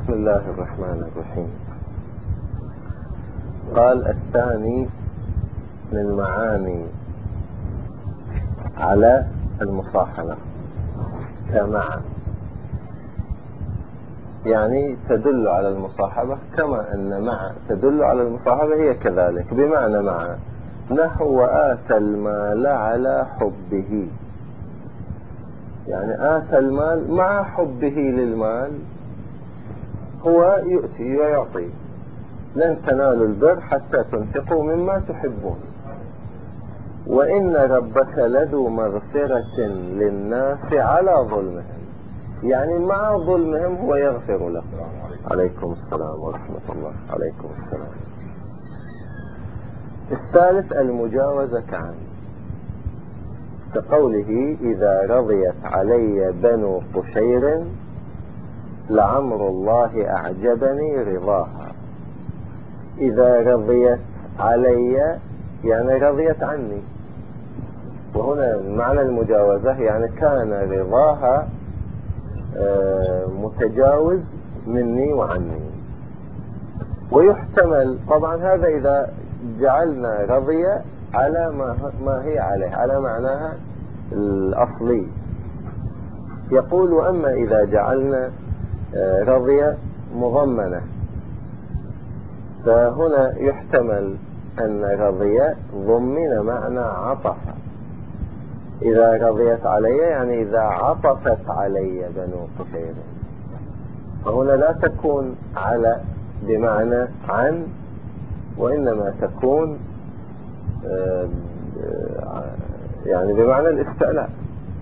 بسم الله الرحمن الرحيم. قال الثاني من معاني على المصاحبة كمع، يعني تدل على المصاحبة كما أن مع تدل على المصاحبة هي كذلك، بمعنى مع. نحو وآتى المال على حبه، يعني آتى المال مع حبه للمال، هو يؤتي ويعطي. لن تنالوا البر حتى تنفقوا مما تحبون، وإن ربك لذو مغفرة للناس على ظلمهم، يعني مع ظلمهم هو يغفر لهم. عليكم السلام ورحمة الله. عليكم السلام. الثالث المجاوزة كعن، كقوله إذا رضيت علي بنو قشير لعمر الله أعجبني رضاها. إذا رضيت علي يعني رضيت عني، وهنا معنى المجاوزة يعني كان رضاها متجاوز مني وعني. ويحتمل طبعا هذا إذا جعلنا رضي على ما هي عليه، على معناها الأصلي. يقول وأما إذا جعلنا رضي مضمنة، فهنا يحتمل أن رضي ضمن معنى عطف. إذا رضيت علي يعني إذا عطفت علي بنو قشير، فهنا لا تكون على بمعنى عن، وإنما تكون يعني بمعنى الاستعلاء،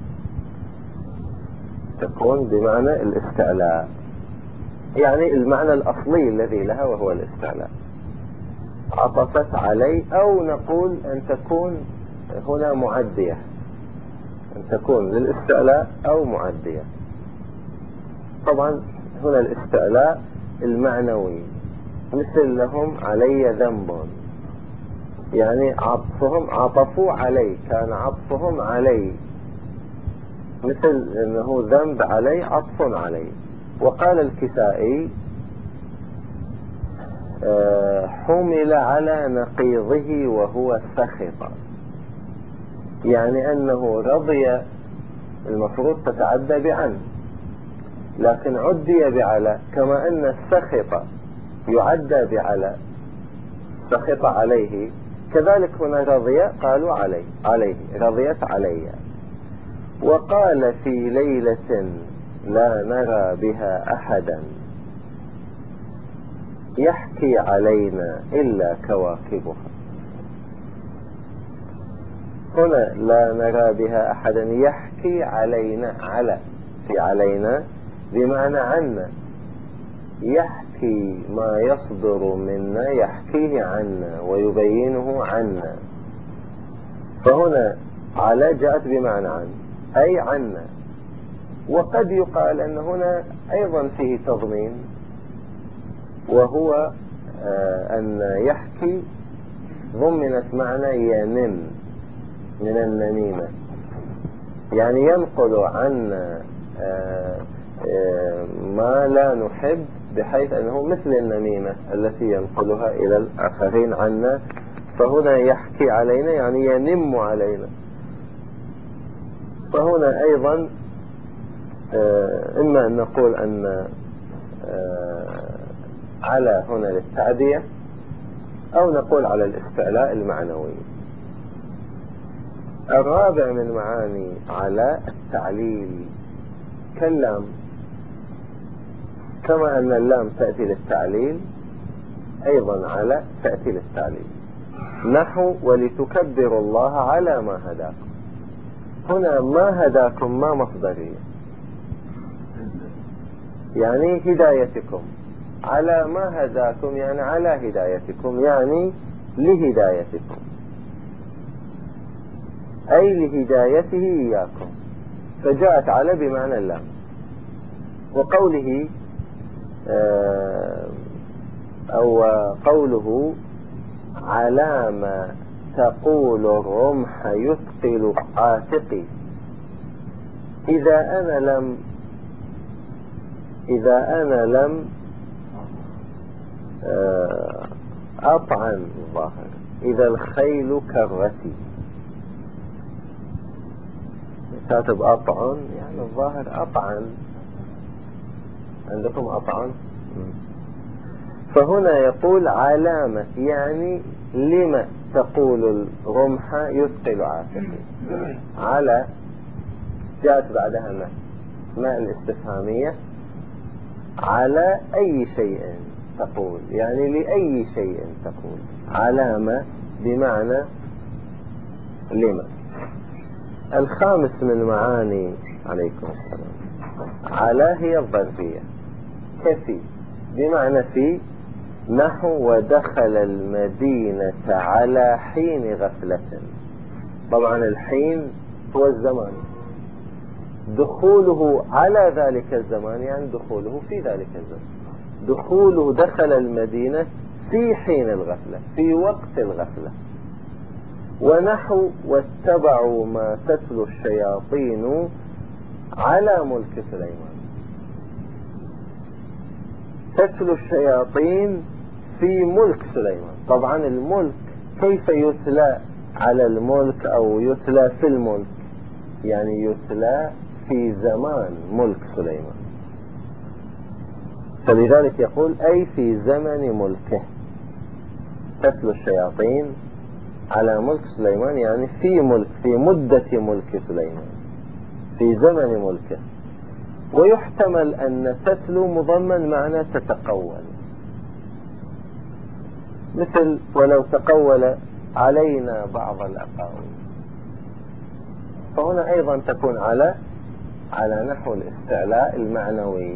تكون بمعنى الاستعلاء، يعني المعنى الأصلي الذي لها وهو الاستعلاء. عطفت علي، أو نقول أن تكون هنا معدية، أن تكون للاستعلاء أو معدية. طبعا هنا الاستعلاء المعنوي، مثل لهم علي ذنب، يعني عطفهم عطفوا علي، كان عطفهم علي، مثل أنه ذنب علي عطف علي. وقال الكسائي حمل على نقيضه وهو سخط، يعني أنه رضي المفروض تتعدى بعن، لكن عدي بعلى، كما أن السخط يعدى بعلى، سخط عليه، كذلك هنا رضي قالوا عليه رضيت علي. وقال في ليلة لا نرى بها أحدا يحكي علينا إلا كواكبها. هنا لا نرى بها أحدا يحكي علينا، على في علينا بمعنى عنا، يحكي ما يصدر منا يحكيه عنا ويبينه عنا. فهنا على جاءت بمعنى عن، أي عنا. وقد يقال أن هنا أيضا فيه تضمين، وهو أن يحكي ضمنت معنى ينم من النميمة، يعني ينقل عنا ما لا نحب، بحيث أنه مثل النميمة التي ينقلها إلى الآخرين عنا. فهنا يحكي علينا يعني ينم علينا. فهنا أيضا إما أن نقول أن على هنا للتعدية، أو نقول على الاستعلاء المعنوي. الرابع من معاني على التعليل كاللام، كما أن اللام تأتي للتعليل، أيضا على تأتي للتعليل. نحو ولتكبروا الله على ما هداكم. هنا ما هداكم ما مصدرية، يعني هدايتكم. على ما هداكم يعني على هدايتكم، يعني لهدايتكم، أي لهدايته إياكم، فجاءت على بمعنى اللام. وقوله أو قوله على ما تقول الرمح يثقل عاتقي. إذا أنا لم أطعن الظاهر، إذا الخيل كرتي، كاتب أطعن يعني الظاهر أطعن، عندكم أطعن. فهنا يقول علامة، يعني لما تقول الرمح يثقل عاتقي. على جاءت بعدها ما الاستفهامية، على أي شيء تقول، يعني لأي شيء تقول. علامة بمعنى لما. الخامس من معاني عليكم السلام على هي الظرفية، كفي بمعنى في، نحو ودخل المدينة على حين غفلة. طبعا الحين هو الزمان، دخوله على ذلك الزمان يعني دخوله في ذلك الزمان. دخوله دخل المدينة في حين الغفلة، في وقت الغفلة. ونحو واتبعوا ما تتلو الشياطين على ملك سليمان. تتلو الشياطين في ملك سليمان. طبعا الملك كيف يتلى على الملك أو يتلى في الملك؟ يعني يتلى في زمان ملك سليمان، فلذلك يقول أي في زمن ملكه. تتلو الشياطين على ملك سليمان يعني في ملك، في مدة ملك سليمان، في زمن ملكه. ويحتمل أن تتلو مضمن معنى تتقول، مثل ولو تقول علينا بعض الأقاويل. فهنا أيضا تكون على نحو الاستعلاء المعنوي،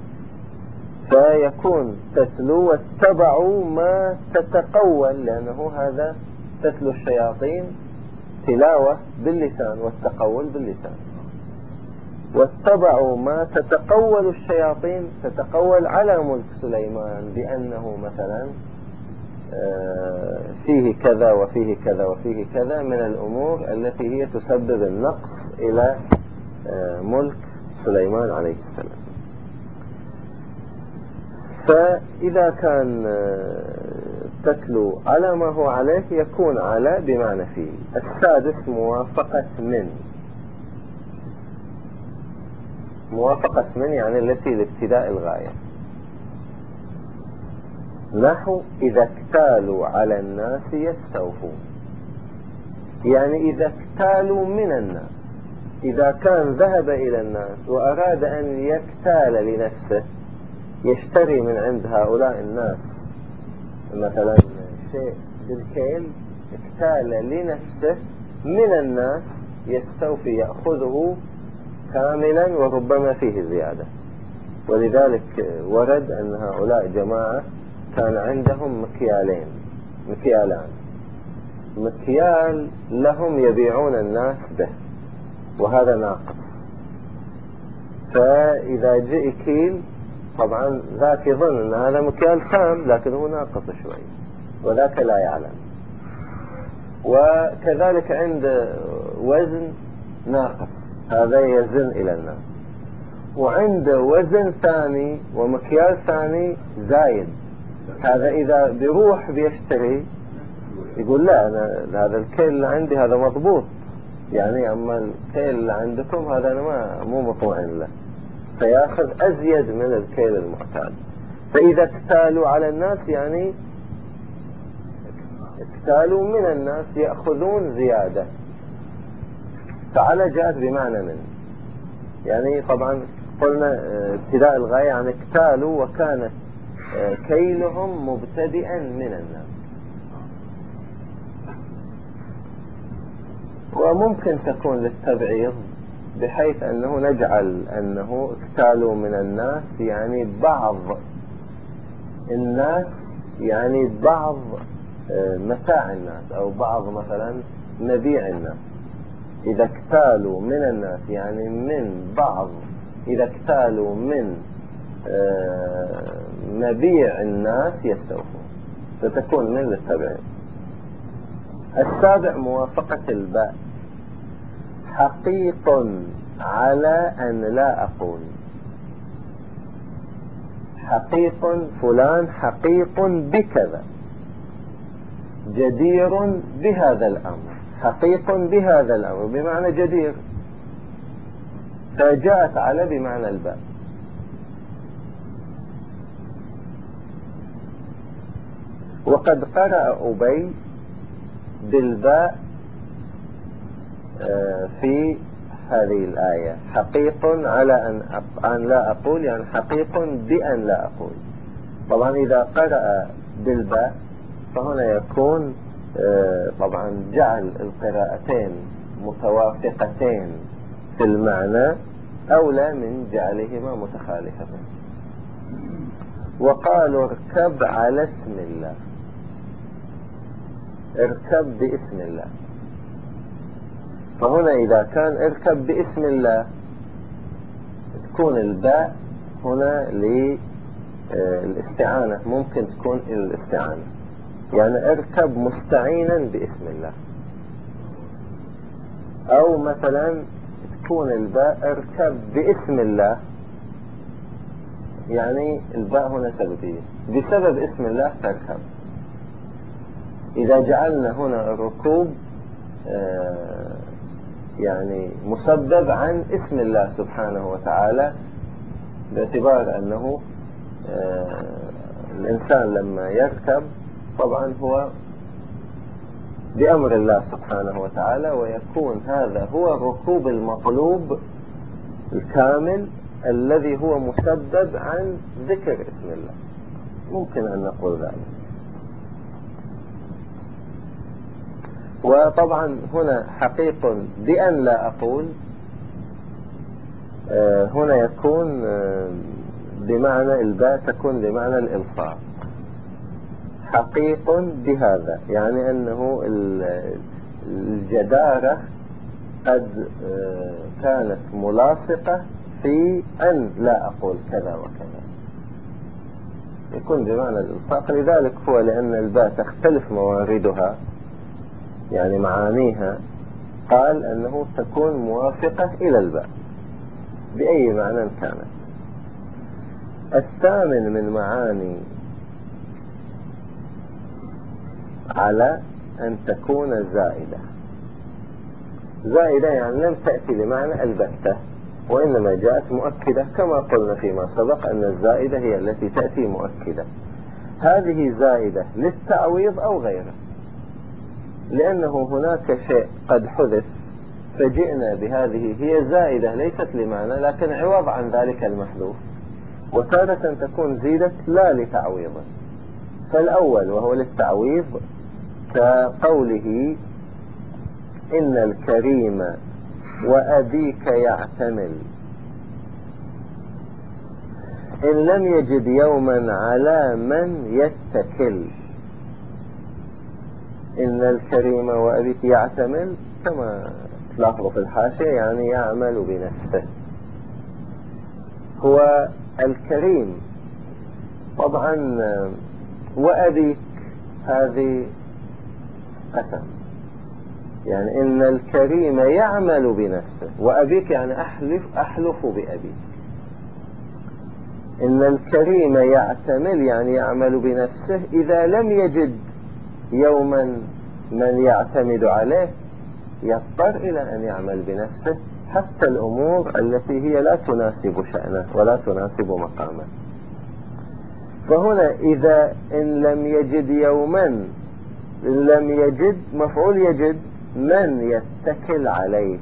فيكون تتلو واتبعوا ما تتقول، لأنه هذا تتلو الشياطين تلاوة باللسان والتقول باللسان. واتبعوا ما تتقول الشياطين، تتقول على ملك سليمان بأنه مثلا فيه كذا وفيه كذا وفيه كذا من الأمور التي هي تسبب النقص إلى ملك سليمان عليه السلام. فإذا كان تتلو على ما هو عليه يكون على بمعنى فيه. السادس موافقة من. موافقة من يعني التي لابتداء الغاية، نحو إذا اكتالوا على الناس يستوفون، يعني إذا اكتالوا من الناس، إذا كان ذهب إلى الناس وأراد أن يكتال لنفسه، يشتري من عند هؤلاء الناس مثلا شيء بالكيل، اكتال لنفسه من الناس يستوفي، يأخذه كاملا وربما فيه زيادة. ولذلك ورد أن هؤلاء جماعة كان عندهم مكيالان، مكيال لهم يبيعون الناس به وهذا ناقص، فإذا جاء كيل طبعا ذاك يظن أن هذا مكيال تام لكنه ناقص شوي وذاك لا يعلم. وكذلك عند وزن ناقص هذا يزن إلى الناس، وعند وزن ثاني ومكيال ثاني زايد، هذا إذا بيروح بيشتري يقول لا أنا هذا الكيل اللي عندي هذا مضبوط، يعني أما الكيل اللي عندكم هذا أنا مو مطمئن له، فيأخذ أزيد من الكيل المعتاد. فإذا اكتالوا على الناس يعني اكتالوا من الناس يأخذون زيادة. فعلى جاءت بمعنى من، يعني طبعا قلنا ابتداء الغاية عن اكتالوا وكانت كيلهم مبتدئا من الناس. وممكن تكون للتبعيض بحيث أنه نجعل أنه اكتالوا من الناس يعني بعض الناس، يعني بعض متاع الناس أو بعض مثلا مبيع الناس. إذا اكتالوا من الناس يعني من بعض، إذا اكتالوا من مبيع الناس يستوفون، فتكون من للتبعيض. السابع موافقة الباء، حقيق على أن لا أقول. حقيق فلان حقيق بكذا، جدير بهذا الأمر، حقيق بهذا الأمر بمعنى جدير، فجاءت على بمعنى الباء. وقد قرأ أبي بالباء في هذه الآية، حقيق على أن لا أقول، يعني حقيق بأن لا أقول. طبعا إذا قرأ بالباء فهنا يكون طبعا جعل القراءتين متوافقتين في المعنى أولى من جعلهما متخالفتين. وقالوا اركب على اسم الله، اركب باسم الله. فهنا إذا كان اركب باسم الله تكون الباء هنا للاستعانة، ممكن تكون الاستعانة، يعني اركب مستعينا باسم الله. أو مثلا تكون الباء اركب باسم الله، يعني الباء هنا سببية، بسبب اسم الله تركب. إذا جعلنا هنا الركوب يعني مسبب عن اسم الله سبحانه وتعالى، باعتبار أنه الإنسان لما يركب طبعا هو بأمر الله سبحانه وتعالى، ويكون هذا هو الركوب المطلوب الكامل الذي هو مسبب عن ذكر اسم الله، ممكن أن نقول ذلك. وطبعا هنا حقيق بأن لا أقول، هنا يكون بمعنى الباء تكون بمعنى الإلصاق، حقيق بهذا، يعني أنه الجدارة قد كانت ملاصقة في أن لا أقول كذا وكذا، يكون بمعنى الإلصاق. لذلك هو لأن الباء تختلف مواردها، يعني معانيها، قال أنه تكون موافقة إلى الباء بأي معنى كانت. الثامن من معاني على أن تكون زائدة. زائدة يعني لم تأتي لمعنى البتة، وإنما جاءت مؤكدة، كما قلنا فيما سبق أن الزائدة هي التي تأتي مؤكدة. هذه زائدة للتعويض أو غيره، لأنه هناك شيء قد حذف فجئنا بهذه، هي زائدة ليست لمعنى لكن عوض عن ذلك المحذوف. وتارة تكون زيدت لا لتعويض، فالأول وهو للتعويض كقوله إن الكريم وأبيك يعتمل، إن لم يجد يوما على من يتكل. إن الكريم وأبيك يعتمل كما تلاحظوا في الحاشية يعني يعمل بنفسه. هو الكريم طبعا، وأبيك هذه قسم، يعني إن الكريم يعمل بنفسه، وأبيك يعني أحلف بأبيك. إن الكريم يعتمل يعني يعمل بنفسه إذا لم يجد يوما من يعتمد عليه يضطر إلى أن يعمل بنفسه، حتى الأمور التي هي لا تناسب شأنه ولا تناسب مقامه. فهنا إذا إن لم يجد يوما، لم يجد مفعول يجد من يتكل عليه،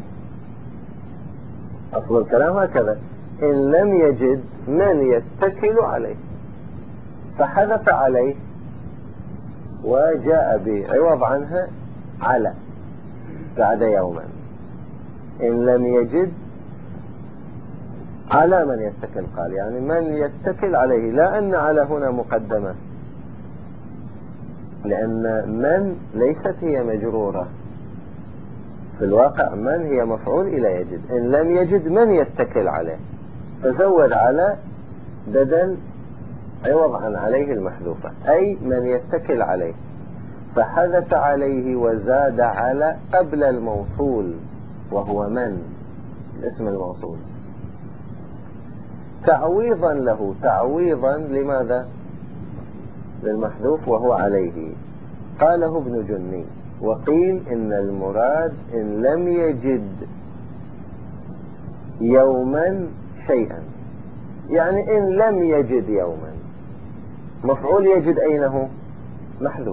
أصل الكلام هكذا، إن لم يجد من يتكل عليه، فحذف عليه وجاء بعوض عنها على بعد يوما. إن لم يجد على من يتكل، قال يعني من يتكل عليه، لا أن على هنا مقدمة، لأن من ليست هي مجرورة، في الواقع من هي مفعول إلى يجد. إن لم يجد من يتكل عليه فزود على بدل عوض عن عليه المحذوفة، أي من يتكل عليه، فحذف عليه وزاد على قبل الموصول وهو من، الاسم الموصول. تعويضا له، تعويضا لماذا؟ للمحذوف وهو عليه. قاله ابن جني، وقيل إن المراد إن لم يجد يوما شيئا، يعني إن لم يجد يوما. مفعول يجد أين هو؟ محذوف.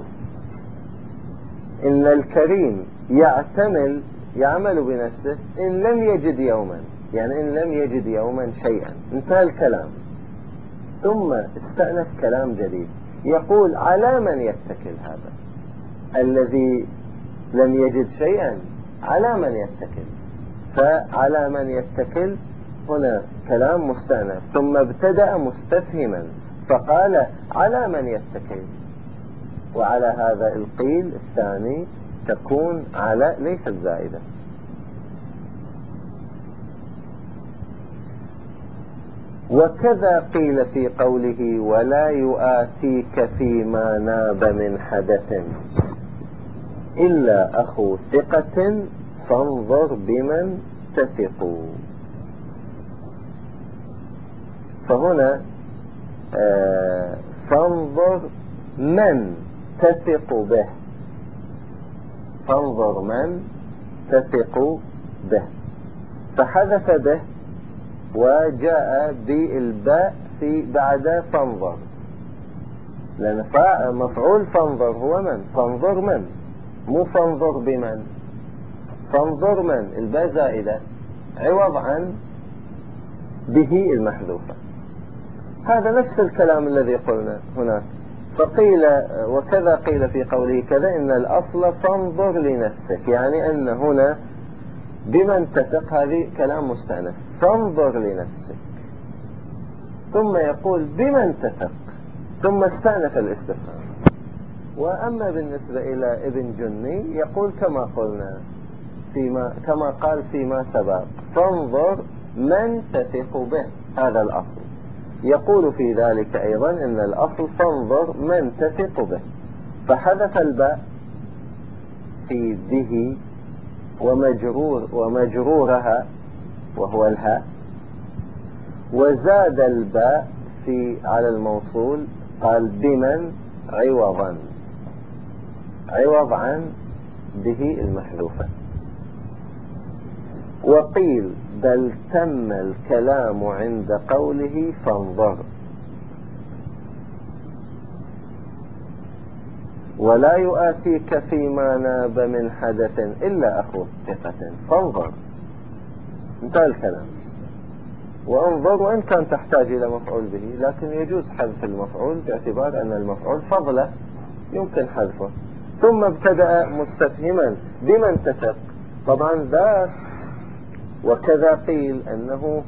إن الكريم يعمل بنفسه إن لم يجد يوما، يعني إن لم يجد يوما شيئا، انتهى الكلام. ثم استأنف كلام جديد، يقول على من يتكل هذا الذي لم يجد شيئا؟ على من يتكل؟ فعلى من يتكل هنا كلام مستأنف، ثم ابتدأ مستفهما فقال على من يتكل. وعلى هذا القيل الثاني تكون على ليست زائدة. وكذا قيل في قوله ولا يؤاتيك فيما ناب من حدث إلا أخو ثقة فانظر بمن تثق. فهنا فانظر من تثق به، فانظر من تثق به، فحذف به وجاء بالباء في بعد فانظر، لأن مفعول فانظر هو من؟ فانظر من، مو فانظر بمن. فانظر من الباء زائدة عوض عن به المحذوفة. هذا نفس الكلام الذي قلنا هناك. فقيل وكذا قيل في قوله كذا إن الأصل فانظر لنفسك، يعني أن هنا بمن تثق هذه كلام مستأنف، فانظر لنفسك، ثم يقول بمن تثق، ثم استأنف الاستفهام. وأما بالنسبة إلى ابن جني يقول كما قلنا كما قال فيما سبق، فانظر من تثق به، هذا الأصل. يقول في ذلك أيضا إن الأصل فانظر من تثق به، فحذف الباء في به ومجرورها وهو الهاء، وزاد الباء على الموصول، قال بمن عوض عن به المحذوفة. وقيل بل تم الكلام عند قوله فانظر، ولا يؤاتيك فيما ناب من حدث إلا أخو ثقة فانظر، انتهى الكلام. وانظر وإن كان تحتاج إلى مفعول به، لكن يجوز حذف المفعول باعتبار أن المفعول فضله يمكن حذفه. ثم ابتدأ مستفهما بمن تثق، طبعا ذاك. وكذا قيل أنه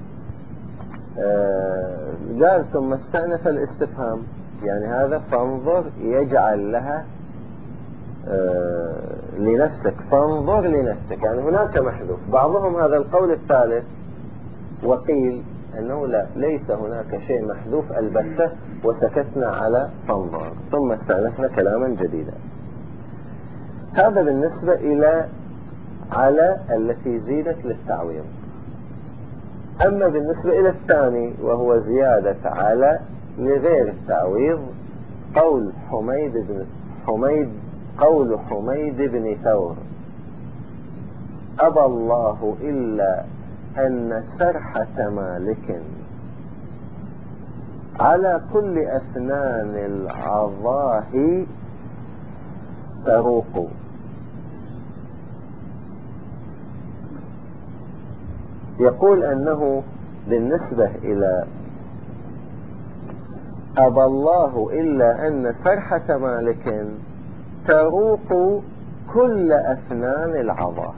قال ثم استأنف الاستفهام، يعني هذا فانظر يجعل لها لنفسك، فانظر لنفسك، يعني هناك محذوف. بعضهم هذا القول الثالث، وقيل أنه لا، ليس هناك شيء محذوف البتة، وسكتنا على فانظر ثم استأنفنا كلاما جديدا. هذا بالنسبة إلى على التي زيدت للتعويض. أما بالنسبة إلى الثاني وهو زيادة على لغير التعويض، قول حميد بن ثور أبى الله إلا أن سرحة مالك على كل أفنان العظاه تروق. يقول أنه بالنسبة إلى أبى الله إلا أن سرحة مالك تروق كل أفنان العظاه.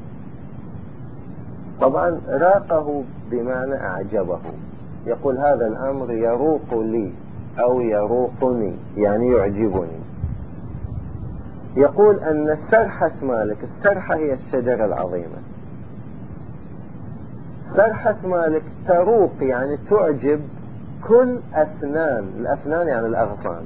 طبعا راقه بمعنى أعجبه، يقول هذا الأمر يروق لي أو يروقني، يعني يعجبني. يقول أن سرحة مالك، السرحة هي الشجرة العظيمة، سرحة مالك تروق يعني تعجب كل أفنان، الأفنان يعني الأغصان،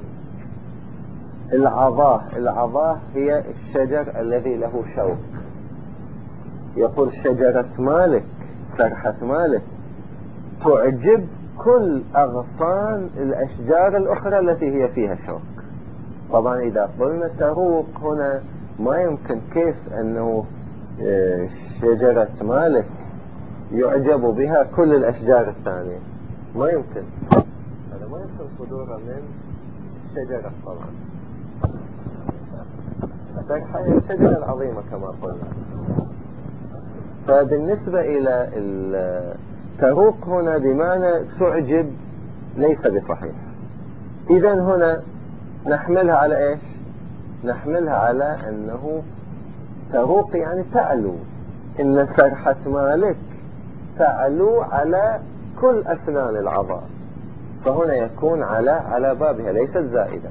العظاه هي الشجر الذي له شوك. يقول شجرة مالك، سرحة مالك تعجب كل أغصان الأشجار الأخرى التي هي فيها شوك. طبعا إذا قلنا تروق هنا ما يمكن كيف أنه شجرة مالك يعجب بها كل الأشجار الثانية، ما يمكن، هذا ما يمكن صدوره من الشجرة. طبعا السرحة هي الشجرة العظيمة كما قلنا. فبالنسبة إلى التروق هنا بمعنى تعجب ليس بصحيح. إذن هنا نحملها على إيش؟ نحملها على أنه تروق يعني تعلو، إن سرحة مالك تعلو على كل أسنان العظام، فهنا يكون على بابها ليست زائدة،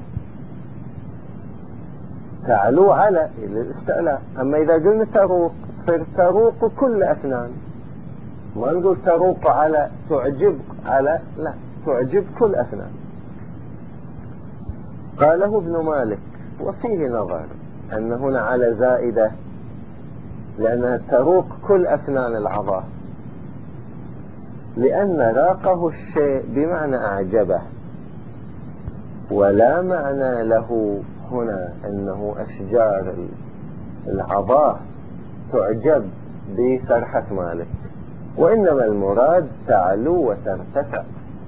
تعلو على الاستعلاء. أما إذا قلنا تروق تصير تروق كل أسنان، ما نقول تروق على تعجب على، لا، تعجب كل أسنان. قاله ابن مالك وفيه نظر أن هنا على زائدة لأنها تروق كل أسنان العظام، لأن راقه الشيء بمعنى أعجبه، ولا معنى له هنا أنه أشجار العظاه تعجب بسرحة مالك، وإنما المراد تعلو وترتفع،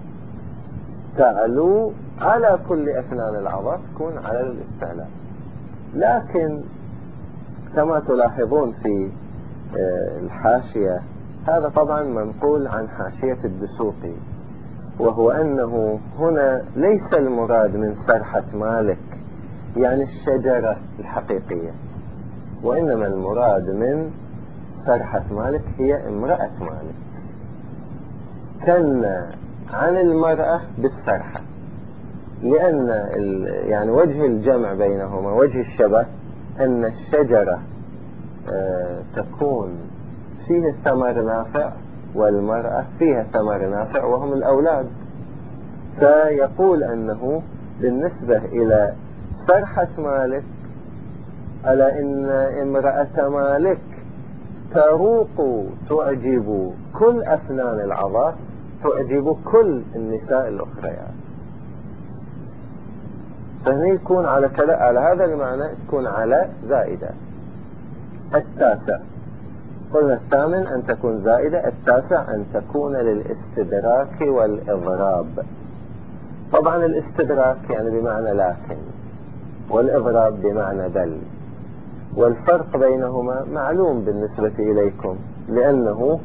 تعلو على كل أسنان العظاه، تكون على الاستعلاء. لكن كما تلاحظون في الحاشية، هذا طبعا منقول عن حاشية الدسوقي، وهو أنه هنا ليس المراد من سرحة مالك يعني الشجرة الحقيقية، وإنما المراد من سرحة مالك هي امرأة مالك، كنا عن المرأة بالسرحة، لأن يعني وجه الجمع بينهما، وجه الشبه، أن الشجرة تكون فيها ثمر نافع والمرأة فيها ثمر نافع وهم الأولاد. فيقول أنه بالنسبة إلى سرحة مالك ألا إن امرأة مالك تروق تعجب كل أفنان العظام، تعجب كل النساء الأخريات. فهنا يكون على كذا، على هذا المعنى تكون على زائدة. التاسع قلنا الثامن أن تكون زائدة، التاسع أن تكون للاستدراك والإضراب. طبعا الاستدراك يعني بمعنى لكن، والإضراب بمعنى بل، والفرق بينهما معلوم بالنسبة إليكم، لأنه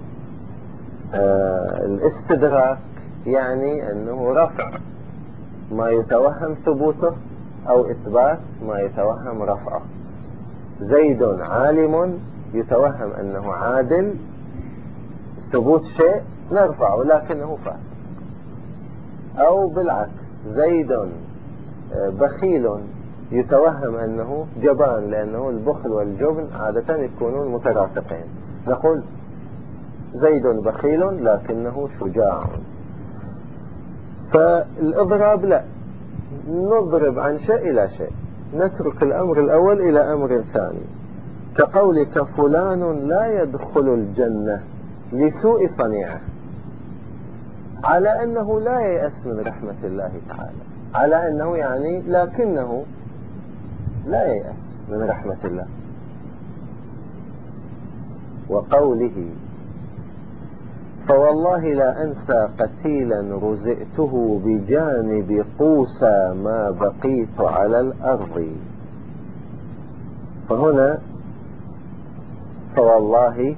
الاستدراك يعني أنه رفع ما يتوهم ثبوته أو إثبات ما يتوهم رفعه. زيد عالم يتوهم أنه عادل، ثبوت شيء نرفعه لكنه فاسق. أو بالعكس، زيد بخيل يتوهم أنه جبان، لأنه البخل والجبن عادة يكونون مترافقين، نقول زيد بخيل لكنه شجاع. فالإضراب لا، نضرب عن شيء إلى شيء، نترك الأمر الأول إلى أمر ثاني، كقولك فلان لا يدخل الجنة لسوء صنيعه، على أنه لا ييأس من رحمة الله تعالى، على أنه يعني لكنه لا ييأس من رحمة الله. وقوله فوالله لا أنسى قتيلا رزئته بجانب قوسى ما بقيت على الأرض، فهنا فوالله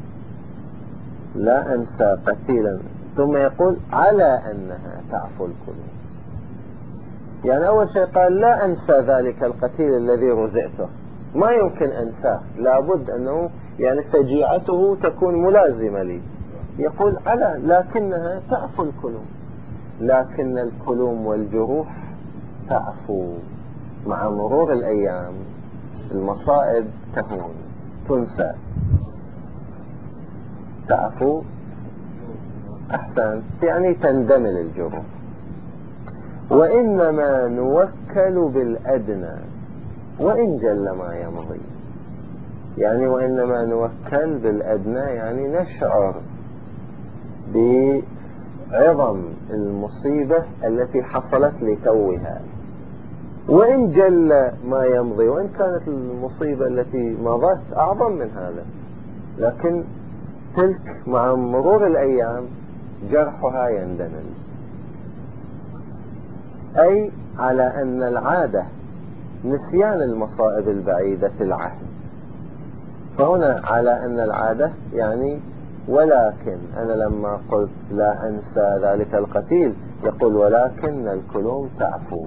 لا أنسى قتيلا، ثم يقول على أنها تعفو القلوب. يعني أول شيء قال لا أنسى ذلك القتيل الذي رزئته، ما يمكن أنساه، لابد أنه يعني فجيعته تكون ملازمة لي. يقول على لكنها تعفو القلوب، لكن الكلوم والجروح تعفو مع مرور الأيام، المصائب تهون تنسى، تعفو أحسن يعني تندمل الجروح. وإنما نوكل بالأدنى وإن جل ما يمضي، يعني وإنما نوكل بالأدنى يعني نشعر بعظم المصيبة التي حصلت لتوها، وإن جل ما يمضي، وإن كانت المصيبة التي مضت أعظم من هذا، لكن تلك مع مرور الأيام جرحها يندمل. أي على أن العادة نسيان المصائب البعيدة في العهد. فهنا على أن العادة يعني ولكن أنا لما قلت لا أنسى ذلك القتيل، يقول ولكن الكلوم تعفو.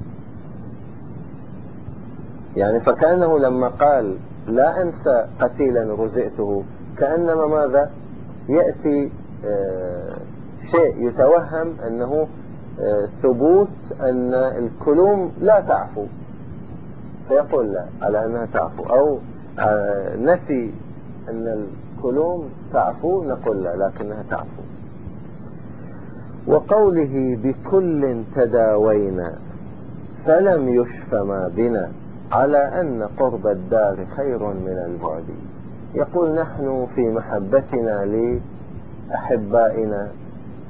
يعني فكأنه لما قال لا أنسى قتيلا رزئته، كأنما ماذا يأتي شيء يتوهم أنه ثبوت أن الكلوم لا تعفو، فيقول لا على أنها تعفو، أو نفي أن الكلوم تعفو نقول لا لكنها تعفو. وقوله بكل تداوينا فلم يشف ما بنا على أن قرب الدار خير من البعد. يقول نحن في محبتنا لأحبائنا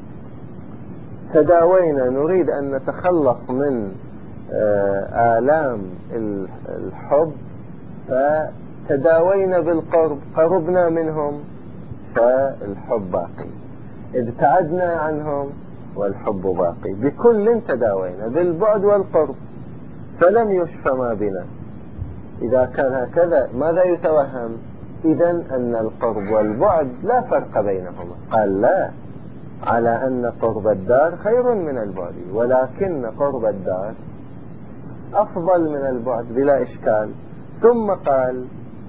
تداوينا، نريد أن نتخلص من آلام الحب، فتداوينا بالقرب، قربنا منهم فالحب باقي، ابتعدنا عنهم والحب باقي. بكل تداوينا، بالبعد والقرب، فلم يشف ما بنا. إذا كان هكذا ماذا يتوهم؟ إذن أن القرب والبعد لا فرق بينهما. قال لا، على أن قرب الدار خير من البعد، ولكن قرب الدار أفضل من البعد بلا إشكال. ثم قال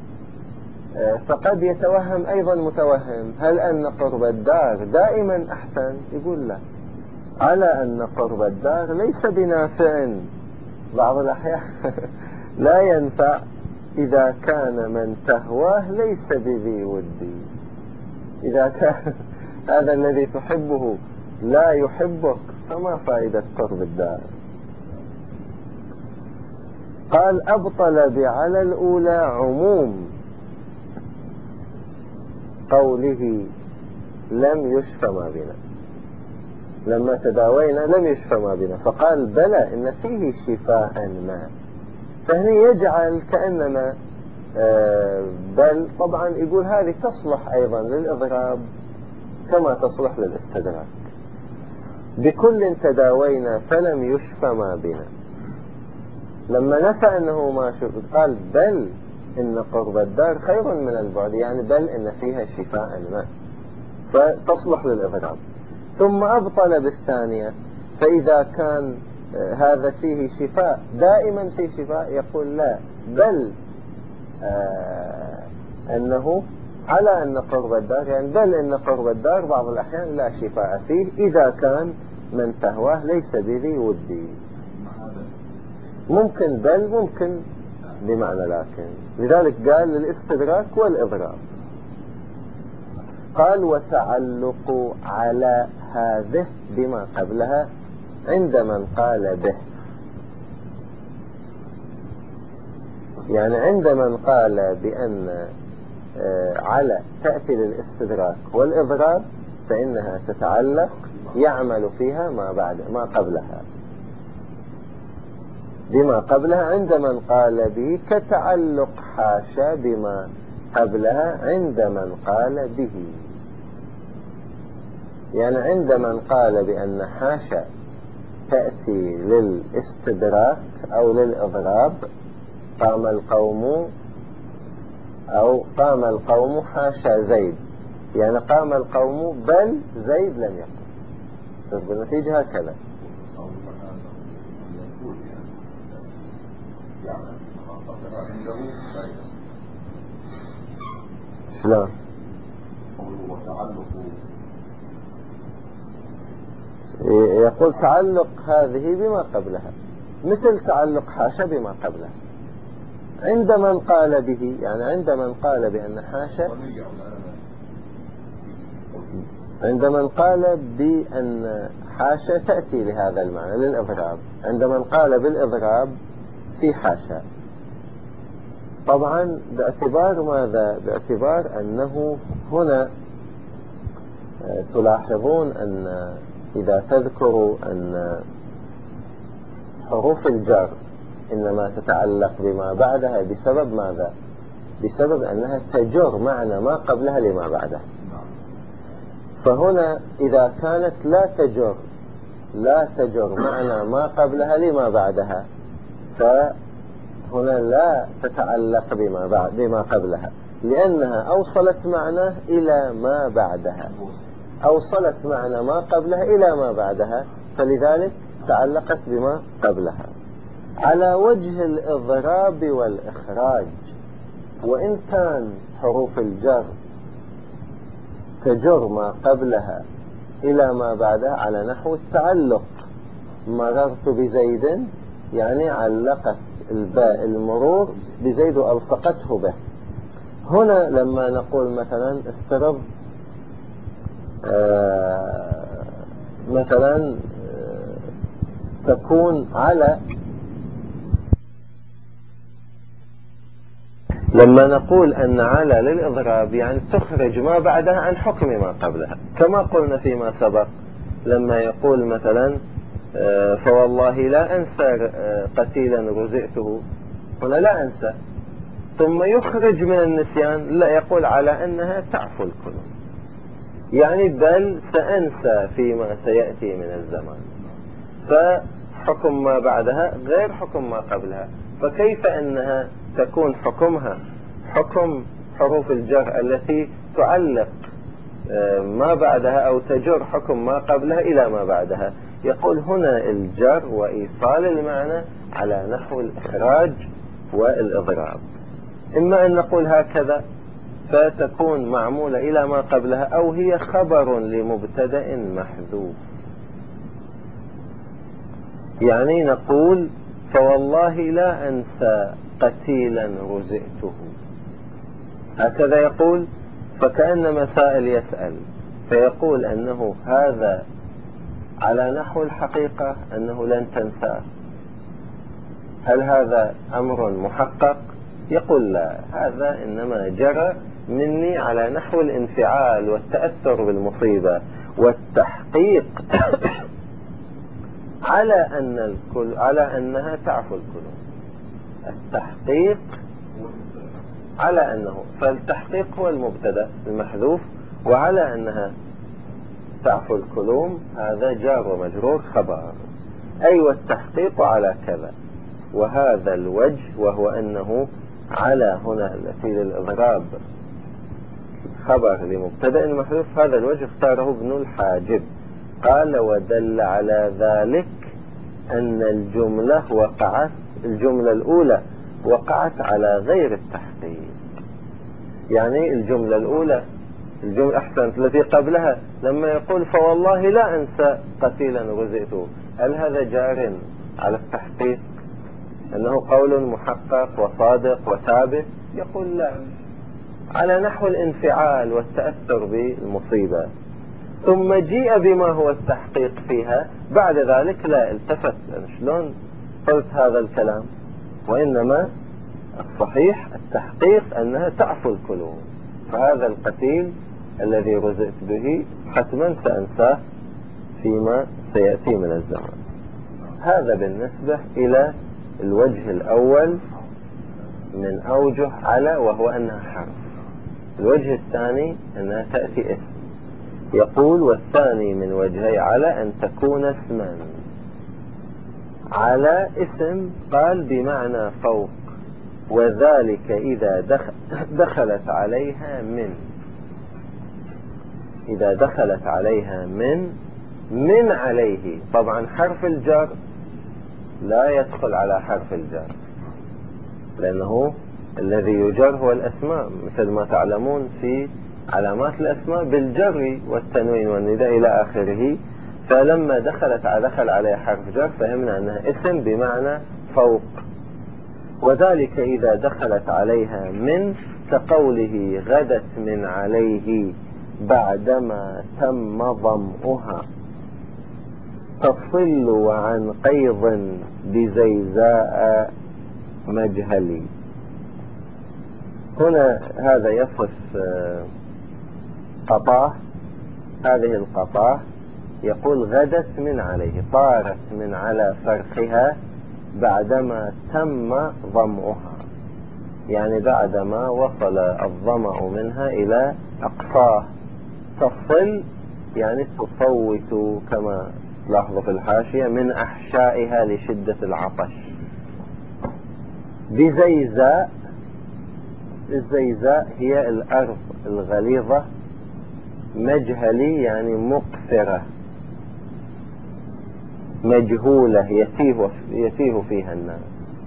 فقد يتوهم أيضا متوهم، هل أن قرب الدار دائما أحسن؟ يقول لا، على أن قرب الدار ليس بنافع. بعض الأحيان لا ينفع إذا كان من تهواه ليس بذي ودي. إذا كان هذا الذي تحبه لا يحبك فما فائدة قرب الدار. قال أبطل بعلى الأولى عموم قوله لم يشف ما بنا، لما تداوينا لم يشف ما بنا، فقال بلى إن فيه شفاء ما. فهنا يجعل كأننا بل طبعا يقول هذه تصلح أيضا للإضراب كما تصلح للاستدراك. بكل تداوينا فلم يشف ما بنا، لما نفى أنه ما شف قال بل إن قرب الدار خير من البعد، يعني بل إن فيها شفاء ما، فتصلح للإضراب. ثم أبطل بالثانية، فإذا كان هذا فيه شفاء دائما فيه شفاء، يقول لا، بل أنه على أن قرب الدار، يعني بل إن قرب الدار بعض الأحيان لا شفاء فيه إذا كان من تهواه ليس بذي ودي. ممكن بل، ممكن بمعنى لكن، لذلك قال للاستدراك والإضراب. قال وتعلق على هذه بما قبلها عند من قال به، يعني عند من قال بأن على تأتي للاستدراك والإضراب فإنها تتعلق يعمل فيها ما بعد ما قبلها بما قبلها عند من قال به، كتعلق حاشا بما قبلها عند من قال به. يعني عند من قال بأن حاشا تأتي للاستدراك أو للإضراب، قام القوم أو قام القوم حاشا زيد، يعني قام القوم بل زيد لم يقم، صار بالنتيجة هكذا. شلون؟ يقول تعلق هذه بما قبلها مثل تعلق حاشا بما قبلها عند من قال به، يعني عند من قال بأن حاشا، عند من قال بأن حاشا تأتي لهذا المعنى للإضراب، عند من قال بالإضراب في حاشا. طبعا باعتبار ماذا؟ باعتبار أنه هنا تلاحظون أن إذا تذكروا أن حروف الجر إنما تتعلق بما بعدها بسبب ماذا؟ بسبب أنها تجر معنى ما قبلها لما بعدها. فهنا إذا كانت لا تجر معنى ما قبلها لما بعدها، فهنا لا تتعلق بما قبلها، لأنها أوصلت معناه إلى ما بعدها، أوصلت معنى ما قبلها إلى ما بعدها، فلذلك تعلقت بما قبلها على وجه الإضراب والإخراج. وإن كان حروف الجر تجر ما قبلها إلى ما بعدها على نحو التعلق، مررت بزيد يعني علقت الباء المرور بزيد وألصقته به. هنا لما نقول مثلا افترض مثلا تكون على، لما نقول أن على للإضراب يعني تخرج ما بعدها عن حكم ما قبلها، كما قلنا فيما سبق لما يقول مثلا فوالله لا أنسى قتيلا رزئته، هنا لا أنسى، ثم يخرج من النسيان، لا يقول على أنها تعفو القلوب، يعني بل سأنسى فيما سيأتي من الزمان، فحكم ما بعدها غير حكم ما قبلها. فكيف أنها تكون حكمها حكم حروف الجر التي تعلق ما بعدها أو تجر حكم ما قبلها إلى ما بعدها؟ يقول هنا الجر وإيصال المعنى على نحو الإخراج والإضراب. إما أن نقول هكذا فتكون معمولة إلى ما قبلها، أو هي خبر لمبتدأ محذوف، يعني نقول فوالله لا أنسى قتيلا رزئته، هكذا يقول. فكأنما سائل يسأل فيقول أنه هذا على نحو الحقيقة أنه لن تنساه، هل هذا أمر محقق؟ يقول لا، هذا إنما جرى مني على نحو الانفعال والتأثر بالمصيبة والتحقيق على أنها تعفو القلوب. التحقيق على أنه، فالتحقيق هو المبتدأ المحذوف، وعلى أنها تعفو القلوب هذا جار ومجرور خبر، أي والتحقيق على كذا. وهذا الوجه وهو أنه على هنا التي للإضراب خبر لمبتدأ محذوف، هذا الوجه اختاره ابن الحاجب، قال ودل على ذلك أن الجملة الأولى وقعت على غير التحقيق. يعني الجملة الأولى، الجملة أحسنت التي قبلها لما يقول فوالله لا أنسى قتيلا رزئته، هل هذا جار على التحقيق أنه قول محقق وصادق وثابت؟ يقول لا، على نحو الانفعال والتأثر بالمصيبة. ثم جيء بما هو التحقيق فيها بعد ذلك، لا التفت شلون قلت هذا الكلام، وإنما الصحيح التحقيق أنها تعفو القلوب، فهذا القتيل الذي رزقت به حتما سأنساه فيما سيأتي من الزمان. هذا بالنسبة إلى الوجه الأول من أوجه على، وهو أنها حرف. الوجه الثاني أنها تأتي اسم. يقول والثاني من وجهي على أن تكون اسما. على اسم قال بمعنى فوق، وذلك إذا دخلت عليها من، إذا دخلت عليها من عليه. طبعا حرف الجر لا يدخل على حرف الجر، لأنه الذي يجر هو الأسماء، مثل ما تعلمون في علامات الأسماء بالجر والتنوين والنداء إلى آخره. فلما دخل عليها حرف جر فهمنا أنها اسم بمعنى فوق. وذلك إذا دخلت عليها من، كقوله غدت من عليه بعدما تم ظمئها، تصل وعن قيض بزيزاء مجهلي. هنا هذا يصف قطاع هذه القطاة يقول غدت من عليه، طارت من على فرخها بعدما تم ظمأها، يعني بعدما وصل الظمأ منها إلى أقصاه. تصل يعني تصوت كما لاحظوا في الحاشية من أحشائها لشدة العطش. بزيزاء، الزيزاء هي الأرض الغليظة، مجهلي يعني مقفرة مجهولة يتيه فيها الناس.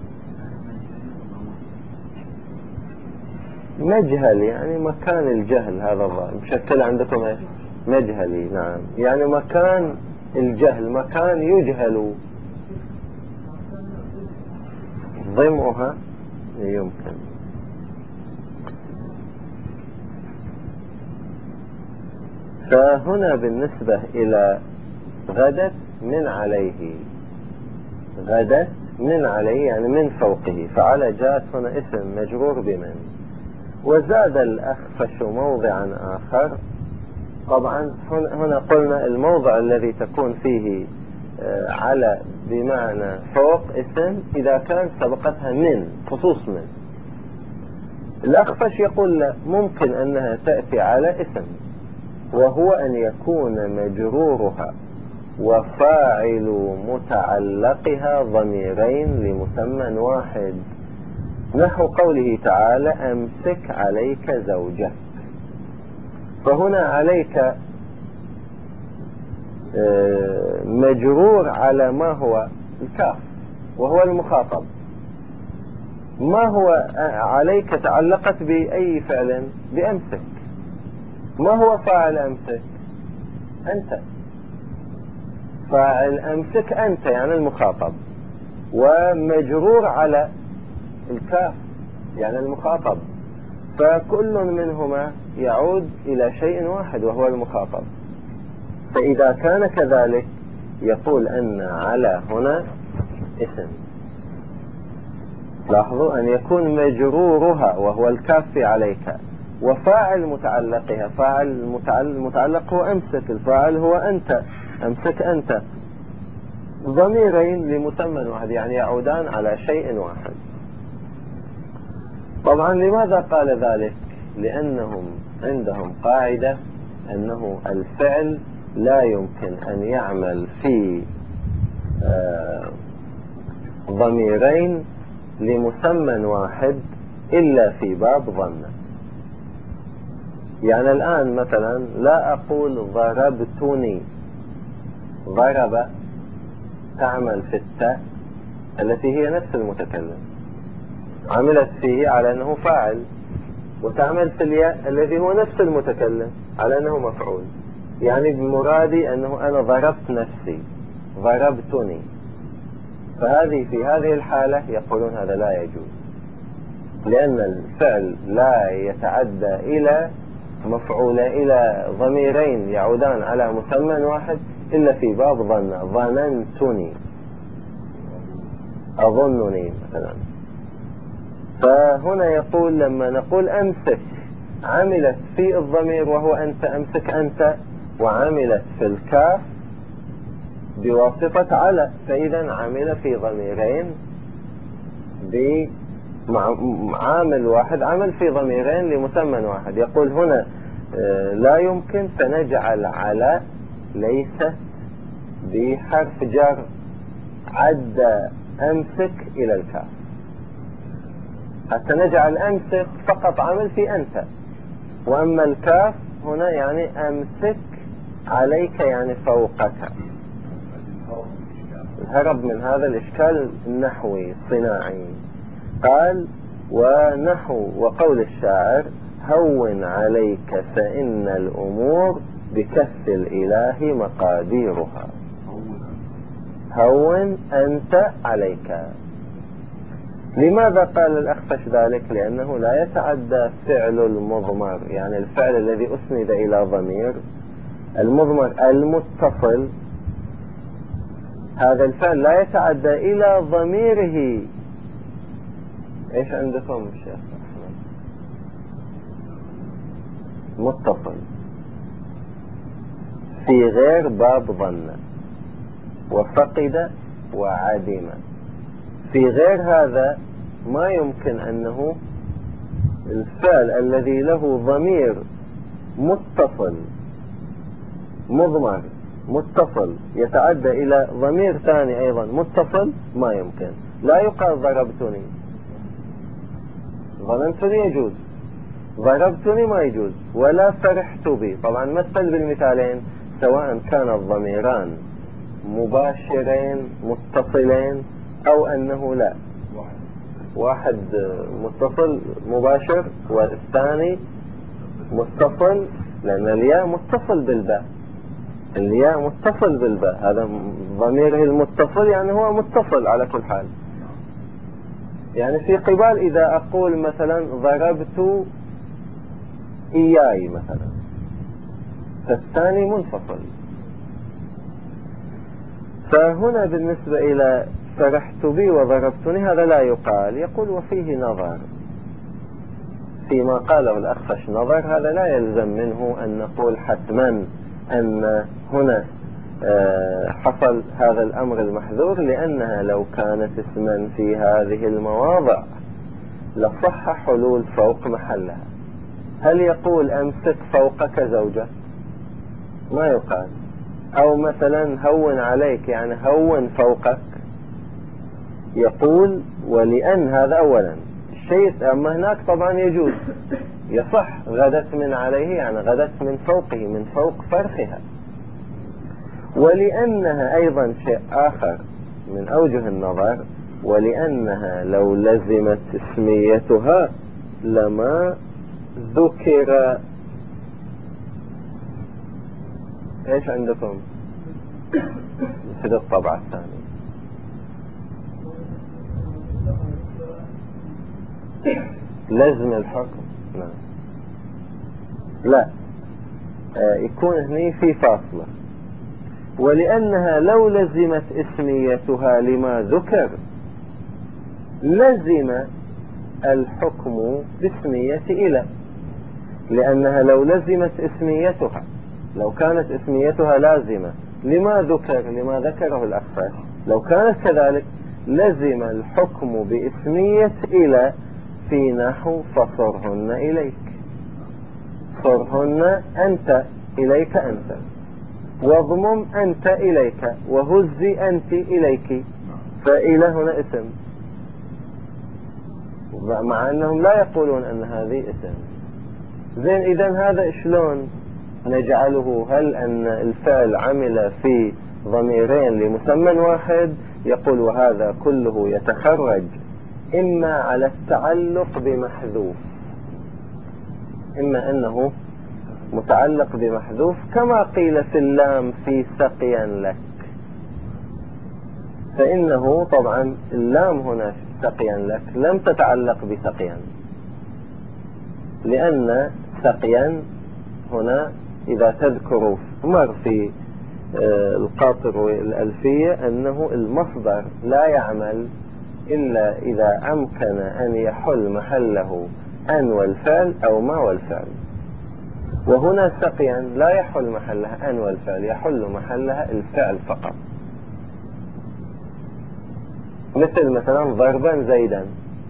مجهل يعني مكان الجهل، هذا مشكل عندكم ايش؟ مجهلي، نعم، يعني مكان الجهل، مكان يجهل. ضمها يمكن. فهنا بالنسبة إلى غدت من عليه، غدت من عليه يعني من فوقه، فعلى جاءت هنا اسم مجرور بمن. وزاد الأخفش موضعا آخر. طبعا هنا قلنا الموضع الذي تكون فيه على بمعنى فوق اسم إذا كان سبقتها من، خصوص من. الأخفش يقول لا، ممكن أنها تأتي على اسم، وهو أن يكون مجرورها وفاعل متعلقها ضميرين لمسمى واحد، نحو قوله تعالى أمسك عليك زوجك. فهنا عليك مجرور على ما هو الكاف وهو المخاطب. ما هو عليك تعلقت بأي فعل؟ بأمسك. ما هو فاعل أمسك؟ أنت. فاعل أمسك أنت يعني المخاطب، ومجرور على الكاف يعني المخاطب، فكل منهما يعود إلى شيء واحد وهو المخاطب. فإذا كان كذلك يقول أن على هنا اسم. لاحظوا أن يكون مجرورها وهو الكاف في عليك، وفاعل متعلقها، فاعل المتعلق هو أمسك، الفاعل هو أنت، أمسك أنت، ضميرين لمسمى واحد يعني يعودان على شيء واحد. طبعا لماذا قال ذلك؟ لأنهم عندهم قاعدة أنه الفعل لا يمكن أن يعمل في ضميرين لمسمى واحد إلا في باب ظن. يعني الآن مثلا لا أقول ضربتني، ضرب تعمل في التاء التي هي نفس المتكلم، عملت فيه على أنه فاعل، وتعمل في الياء الذي هو نفس المتكلم على أنه مفعول. يعني بمرادي أنه أنا ضربت نفسي، ضربتني. في هذه الحالة يقولون هذا لا يجوز، لأن الفعل لا يتعدى إلى مفعول إلى ضميرين يعودان على مسمى واحد إلا في باب ظن، ظننتني، أظنني مثلا. فهنا يقول لما نقول أمسك عملت في الضمير وهو أنت، أمسك أنت، وعملت في الكاف بواسطة على، فإذا عمل في ضميرين بعامل واحد، عمل في ضميرين لمسمى واحد. يقول هنا لا يمكن، فنجعل على ليست بحرف جر، عد أمسك إلى الكاف، حتى نجعل أمسك فقط عمل في أنت، وأما الكاف هنا يعني أمسك عليك يعني فوقك. الهرب من هذا الإشكال النحوي الصناعي. قال ونحو وقول الشاعر هون عليك فإن الأمور بكف الإله مقاديرها. هون أنت عليك. لماذا قال الأخفش ذلك؟ لأنه لا يتعدى فعل المضمر، يعني الفعل الذي أسند إلى ضمير، المضمر المتصل، هذا الفعل لا يتعدى إلى ضميره. إيش عندكم شيخ أحمد؟ متصل. في غير باب ظن، وفقد وعدم. في غير هذا ما يمكن أنه الفعل الذي له ضمير متصل مضمر متصل يتعدى إلى ضمير ثاني أيضا متصل، ما يمكن. لا يقال ضربتني، ظننتني يجوز، ضربتني ما يجوز، ولا فرحت بي. طبعا مثل بالمثالين سواء كان الضميران مباشرين متصلين أو أنه لا، واحد متصل مباشر والثاني متصل، لأن الياء متصل بالباء، الياء متصل بالباء، هذا ضميره المتصل يعني هو متصل على كل حال. يعني في قبال إذا أقول مثلا ضربت إياي مثلا، فالثاني منفصل. فهنا بالنسبة إلى فرحت بي وضربتني هذا لا يقال، يقول وفيه نظر فيما قاله الأخفش، نظر. هذا لا يلزم منه أن نقول حتما أن هنا حصل هذا الأمر المحذور، لأنها لو كانت اسما في هذه المواضع لصح حلول فوق محلها. هل يقول أمسك فوقك زوجة؟ ما يقال. أو مثلا هون عليك يعني هون فوقك، يقول ولأن هذا أولا الشيء. أما هناك طبعا يجوز يصح غدت من عليه يعني غدت من فوقه، من فوق فرخها. ولأنها أيضا شيء آخر من أوجه النظر، ولأنها لو لزمت اسميتها لما ذكر. ايش عندكم في الطبعة الثانية؟ لزم الحكم؟ لا يكون هني في فاصلة. ولأنها لو لزمت اسميتها لما ذكر لزم الحكم باسمية إلى، لأنها لو لزمت اسميتها، لو كانت اسميتها لازمة لما ذكر، لما ذكره الأخفش، لو كانت كذلك لزم الحكم باسمية إلى في نحو فصرهن إليك، صرهن أنت إليك أنت، واضمم أنت إليك، وهزي أنت إليك. فإلى هنا اسم، مع أنهم لا يقولون أن هذه اسم. زين، إذن هذا شلون نجعله؟ هل أن الفعل عمل في ضميرين لمسمى واحد؟ يقول وهذا كله يتخرج إما على التعلق بمحذوف، إما أنه متعلق بمحذوف، كما قيل في اللام في سقيا لك. فإنه طبعا اللام هنا سقيا لك لم تتعلق بسقيا، لأن سقيا هنا إذا تذكروا مر في القاطر والألفية أنه المصدر لا يعمل إلا إذا أمكن أن يحل محله أن والفعل أو ما والفعل. وهنا سقيا لا يحل محلها أن والفعل، يحل محلها الفعل فقط. مثل مثلا ضربا زيدا،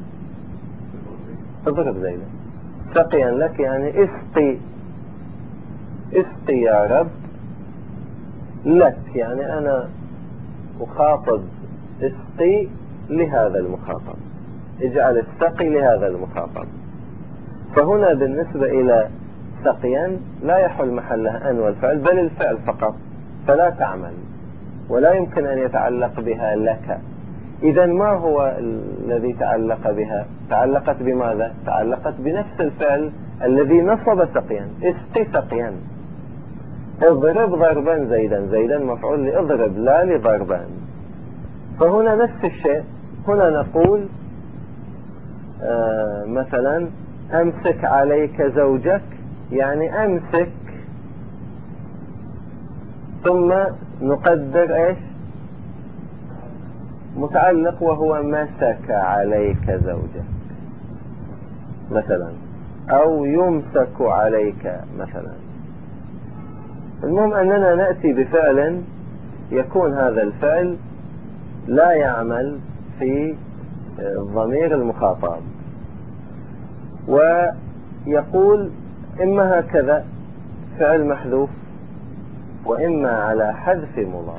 اضرب زيدا. سقيا لك يعني اسقي، اسقي يا رب لك، يعني أنا أخاطب اسقي لهذا المخاطب، اجعل السقي لهذا المخاطب. فهنا بالنسبة إلى سقيا لا يحل محلها أن والفعل بل الفعل فقط، فلا تعمل ولا يمكن أن يتعلق بها لك. إذا ما هو الذي تعلق بها؟ تعلقت بماذا؟ تعلقت بنفس الفعل الذي نصب سقيا، اسقي سقيا. اضرب ضربا زيدا، زيدا مفعول لأضرب لا لضربان. فهنا نفس الشيء. هنا نقول مثلا أمسك عليك زوجك، يعني أمسك، ثم نقدر إيش متعلق وهو مسك عليك زوجك مثلا، أو يمسك عليك مثلا. المهم أننا نأتي بفعل يكون هذا الفعل لا يعمل في ضمير المخاطب، ويقول إما هكذا فعل محذوف، وإما على حذف مضاف.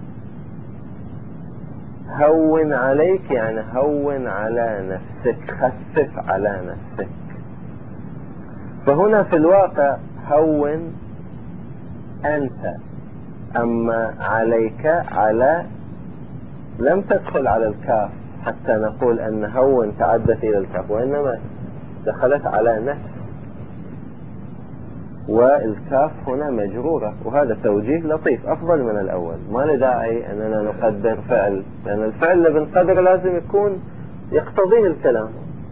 هون عليك يعني هون على نفسك، خفف على نفسك. فهنا في الواقع هون أنت، أما عليك على لم تدخل على الكاف حتى نقول أن هون تعدت إلى الكاف، وإنما دخلت على نفس، والكاف هنا مجرورة، وهذا توجيه لطيف أفضل من الأول. ما لداعي أننا نقدر فعل، لأن الفعل اللي بنقدر لازم يكون يقتضيه الكلام.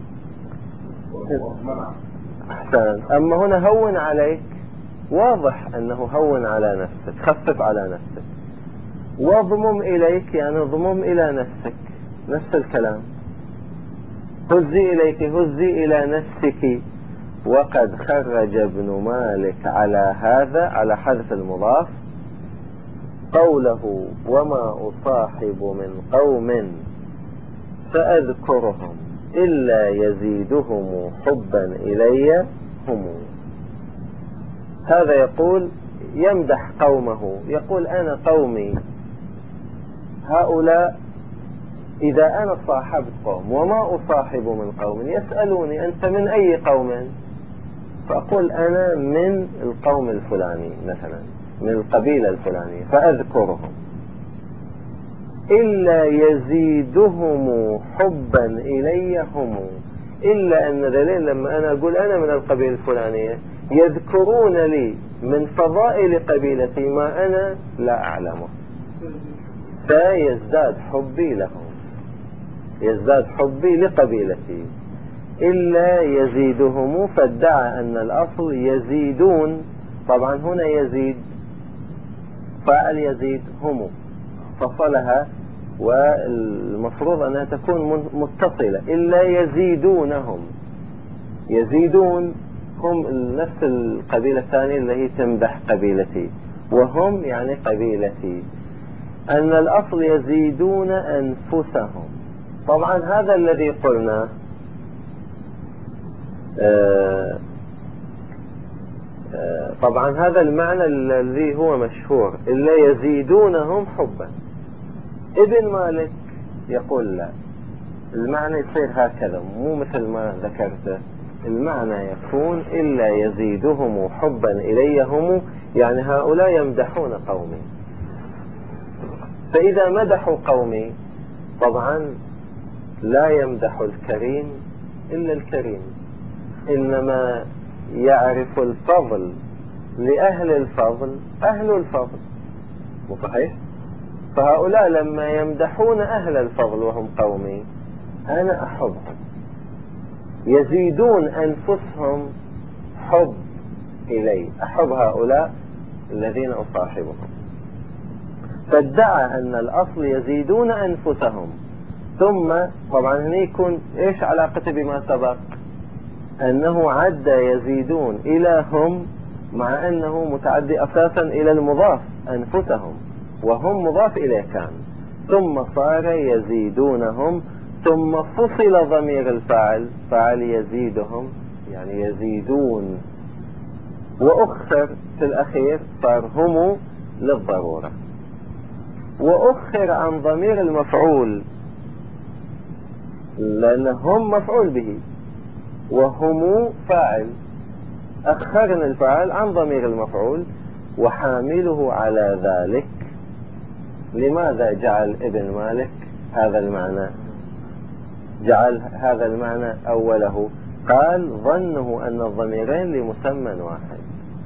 أحسن. أما هنا هون عليك واضح أنه هون على نفسك، خفف على نفسك. واضمم إليك يعني اضمم إلى نفسك، نفس الكلام. هزي إليك هزي إلى نفسك. وقد خرج ابن مالك على هذا، على حذف المضاف، قوله وما أصاحب من قوم فأذكرهم إلا يزيدهم حبا إلي هم. هذا يقول يمدح قومه، يقول أنا قومي هؤلاء إذا أنا صاحبت قوم وما أصاحب من قوم يسألوني أنت من أي قوم، فأقول أنا من القوم الفلاني مثلا، من القبيلة الفلانية، فأذكرهم إلا يزيدهم حبا إلي هم. إلا أن ذلك لما أنا أقول أنا من القبيلة الفلانية يذكرون لي من فضائل قبيلتي ما أنا لا أعلمه، فيزداد حبي لهم، يزداد حبي لقبيلتي. إلا يزيدهم، فادعى أن الأصل يزيدون، طبعا هنا يزيد فاعل يزيد هم، فصلها، والمفروض أنها تكون متصلة. إلا يزيدونهم، يزيدون هم نفس القبيلة الثانية اللي هي تمدح قبيلتي، وهم يعني قبيلتي. أن الأصل يزيدون أنفسهم. طبعا هذا الذي قلنا طبعا هذا المعنى الذي هو مشهور، إلا يزيدونهم حبا. ابن مالك يقول لا، المعنى يصير هكذا مو مثل ما ذكرته. المعنى يكون إلا يزيدهم حبا إليهم، يعني هؤلاء يمدحون قومي، فإذا مدحوا قومي طبعا لا يمدح الكريم إلا الكريم، إنما يعرف الفضل لأهل الفضل أهل الفضل، مو صحيح؟ فهؤلاء لما يمدحون أهل الفضل وهم قومي أنا أحبهم، يزيدون أنفسهم حب إلي، أحب هؤلاء الذين أصاحبهم. فادعى أن الأصل يزيدون أنفسهم، ثم طبعا هنا يكون إيش علاقته بما سبق؟ أنه عد يزيدون إلى هم، مع أنه متعدي أساسا إلى المضاف أنفسهم، وهم مضاف إليه كان، ثم صار يزيدونهم، ثم فصل ضمير الفاعل، فاعل يزيدهم يعني يزيدون، وأخر في الأخير صار هم للضرورة، وأخر عن ضمير المفعول لأن هم مفعول به وهم فاعل، أخرنا الفاعل عن ضمير المفعول وحامله على ذلك. لماذا جعل ابن مالك هذا المعنى؟ جعل هذا المعنى أوله، قال ظنه أن الضميرين لمسمى واحد،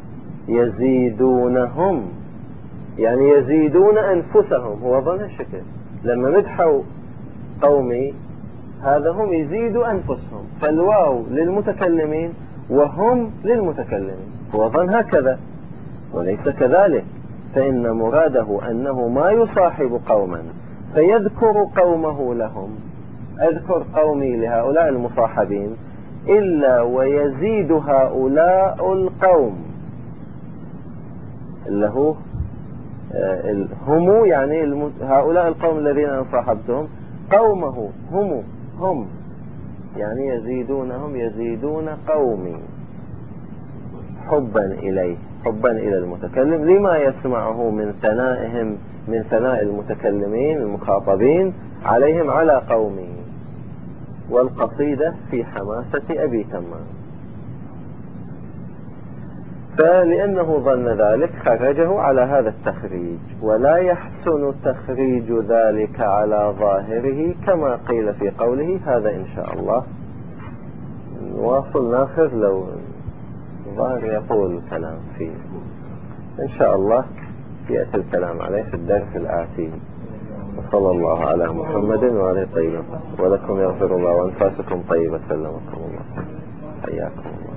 يزيدونهم يعني يزيدون أنفسهم، هو ظن الشكل لما مدحوا قومي هذا هم يزيدوا أنفسهم، فالواو للمتكلمين وهم للمتكلمين، هو ظن هكذا وليس كذلك، فإن مراده أنه ما يصاحب قوما فيذكر قومه لهم، أذكر قومي لهؤلاء المصاحبين إلا ويزيد هؤلاء القوم، له هم يعني هؤلاء القوم الذين صاحبتهم قومه هم يعني يزيدون قومي حبا إليه، حبا إلى المتكلم لما يسمعه من ثنائهم، من ثناء المتكلمين المخاطبين عليهم على قومه. والقصيدة في حماسة أبي تمام، فلأنه ظن ذلك خرجه على هذا التخريج، ولا يحسن تخريج ذلك على ظاهره كما قيل في قوله هذا إن شاء الله. نواصل ناخذ لو ظاهر يطول الكلام فيه إن شاء الله، يأتي الكلام عليه في الدرس الآتي. وصلى الله على محمد وعلى طيبة، ولكم يغفر الله وأنفاسكم طيبة، سلمكم الله، حياكم الله.